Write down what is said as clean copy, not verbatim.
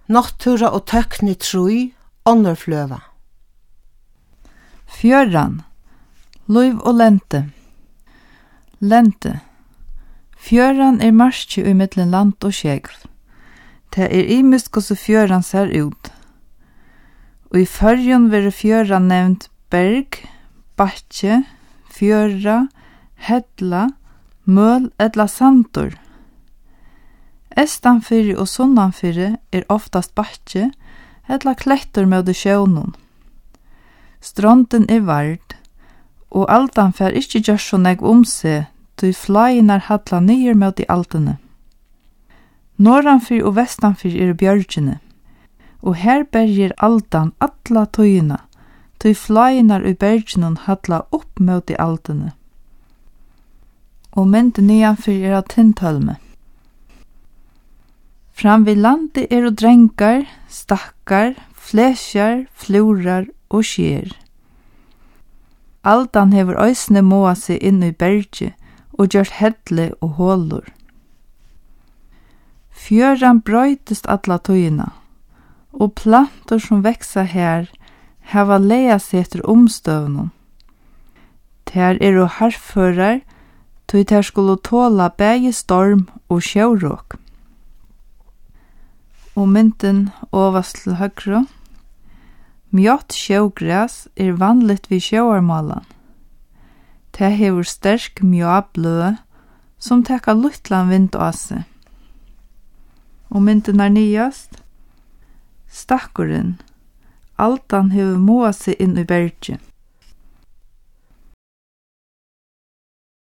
Náttúra og tøkni trúi, ånderfløva. Fjøran, Luiv og lente. Lente. Fjøran marskje i mittlen land og skjegl. Det imist hvordan fjøran ser ut. Og i førjen vil fjøran nevnt berg, batje, fjøra, hedla, møl eller sandur. Estanfyri og sunnanfyri oftast batje eller klettur med det sjøvnun. Stronten vard, og altan fer ikkje gjør så negv seg, tui flainar halla nyer med de altene. Norranfyr og vestanfyr bjørgjene, og her berger altan alla tøyina, tui flainar i bergjenun halla opp med de altene. Og mynde nianfyr av tintølme. Fram vid landi drengar, stakkar, flesjar, florar og skjer. Aldan hever øysne måa seg inn i berget og gjørt hedle og hålur. Fjøran brøytist alla tøyina, og plantor som veksa her hava leia seg etter omstøvnum. Ter og harførar, tøy ter skulle tåla bægi storm og sjøråk. Og mynten ovast til høgre. Mjott sjøgræs vanligt vid sjøarmalan. Det hever sterk mjøabløe som tekka luttlan vind av seg. Og mynten nyast. Stakkuren. Altan hever måa seg inn i berget.